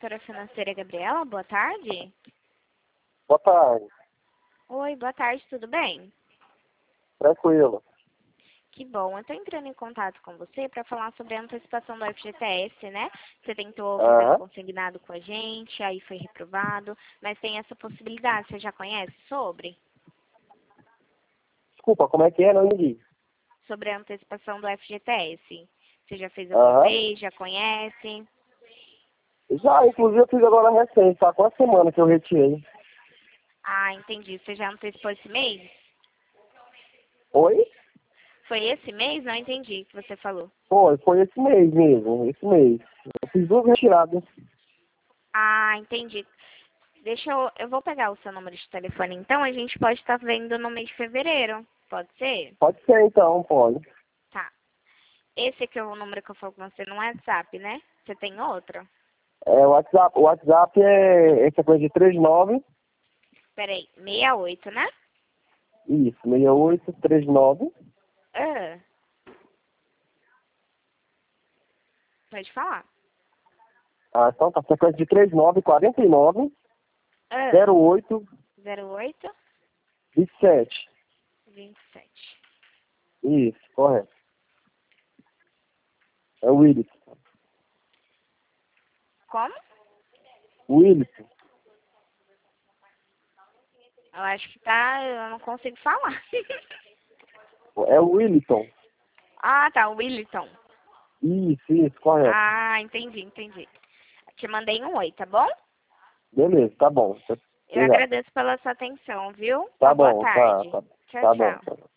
corretora financeira Gabriela, boa tarde. Boa tarde. Oi, boa tarde, tudo bem? Tranquilo. Que bom, eu tô entrando em contato com você para falar sobre a antecipação do FGTS, né? Você tentou fazer um Aham. consignado com a gente, aí foi reprovado, mas tem essa possibilidade, você já conhece sobre? Desculpa, como é que é? Não entendi. Sobre a antecipação do FGTS. Você já fez alguma Aham. vez, já conhece? Já, inclusive, eu fiz agora recente, tá? Com a semana que eu retirei. Ah, entendi. Você já antecipou esse mês? Oi? Foi esse mês? Não entendi o que você falou. Foi esse mês mesmo, esse mês. Eu fiz duas retiradas. Ah, entendi. Eu vou pegar o seu número de telefone, então a gente pode estar vendo no mês de fevereiro. Pode ser? Pode ser então, pode. Tá. Esse aqui é o número que eu falo com você no WhatsApp, né? Você tem outro? O WhatsApp é essa coisa de 39, Peraí, 68, né? isso, 6839. Ah, pode falar. Ah, então tá, sequência de 39, 49, Ah, 08, 08 27. 27. Isso, correto. É o Willis. Como? Willis. Eu acho que tá, eu não consigo falar. É o Williston. Ah, tá, o Williton. Isso, correto. Ah, entendi. Te mandei um oi, tá bom? Beleza, tá bom. Eu Obrigado. agradeço pela sua atenção, viu? Tá Uma boa bom, tá, tarde. tá, Tchau, tá bom. tchau. Tá bom.